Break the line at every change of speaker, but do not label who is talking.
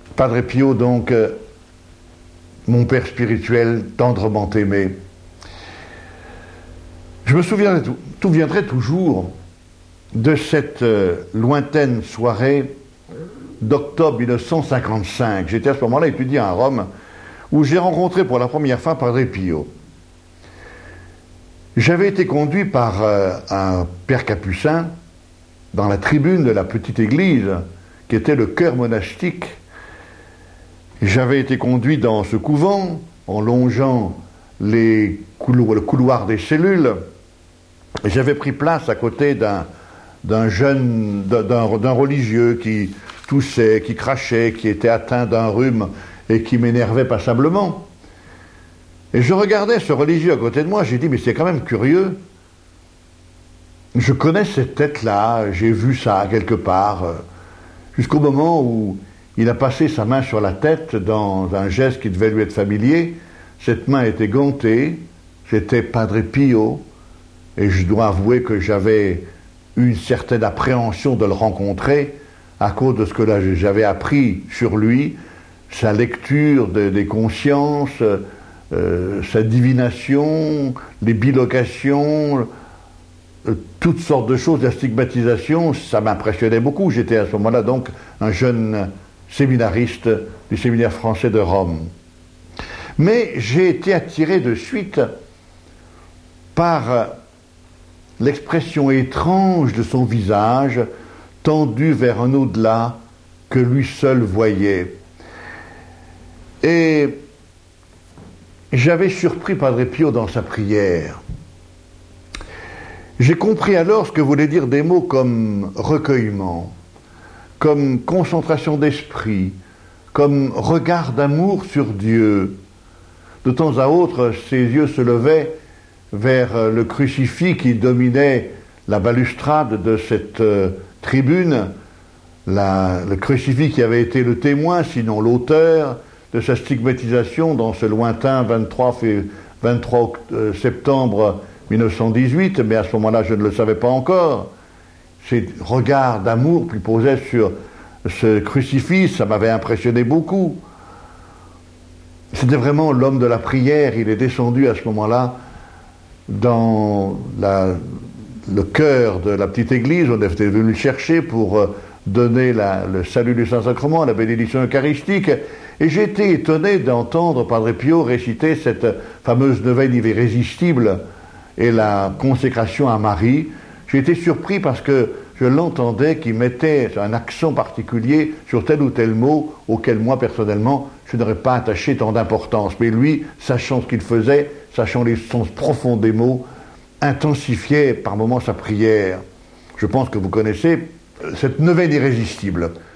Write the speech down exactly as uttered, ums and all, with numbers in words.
Padre Pio, donc, euh, mon père spirituel, tendrement aimé. Je me souviendrai, tout, souviendrai toujours de cette euh, lointaine soirée d'octobre mille neuf cent cinquante-cinq. J'étais à ce moment-là étudiant à Rome, où j'ai rencontré pour la première fois Padre Pio. J'avais été conduit par euh, un père capucin dans la tribune de la petite église, qui était le chœur monastique. J'avais été conduit dans ce couvent, en longeant les couloirs, le couloir des cellules, et j'avais pris place à côté d'un, d'un jeune, d'un, d'un religieux qui toussait, qui crachait, qui était atteint d'un rhume et qui m'énervait passablement. Et je regardais ce religieux à côté de moi, j'ai dit, mais c'est quand même curieux. Je connais cette tête-là, j'ai vu ça quelque part, euh, jusqu'au moment où il a passé sa main sur la tête dans un geste qui devait lui être familier. Cette main était gantée, c'était Padre Pio, et je dois avouer que j'avais une certaine appréhension de le rencontrer à cause de ce que là j'avais appris sur lui, sa lecture de, des consciences, euh, sa divination, les bilocations, euh, toutes sortes de choses, la stigmatisation, ça m'impressionnait beaucoup. J'étais à ce moment-là donc un jeune séminariste du séminaire français de Rome. Mais j'ai été attiré de suite par l'expression étrange de son visage, tendu vers un au-delà que lui seul voyait. Et j'avais surpris Padre Pio dans sa prière. J'ai compris alors ce que voulaient dire des mots comme recueillement, comme concentration d'esprit, comme regard d'amour sur Dieu. De temps à autre, ses yeux se levaient vers le crucifix qui dominait la balustrade de cette euh, tribune, la, le crucifix qui avait été le témoin, sinon l'auteur, de sa stigmatisation dans ce lointain vingt-trois septembre mille neuf cent dix-huit, mais à ce moment-là je ne le savais pas encore. Ces regards d'amour qu'il posait sur ce crucifix, ça m'avait impressionné beaucoup. C'était vraiment l'homme de la prière. Il est descendu à ce moment-là dans la, le cœur de la petite église. On était venu le chercher pour donner la, le salut du Saint-Sacrement, la bénédiction eucharistique. Et j'ai été étonné d'entendre Padre Pio réciter cette fameuse neuvaine irrésistible et la consécration à Marie. J'ai été surpris parce que je l'entendais qui mettait un accent particulier sur tel ou tel mot auquel moi, personnellement, je n'aurais pas attaché tant d'importance. Mais lui, sachant ce qu'il faisait, sachant les sens profonds des mots, intensifiait par moments sa prière. Je pense que vous connaissez cette neuvaine irrésistible.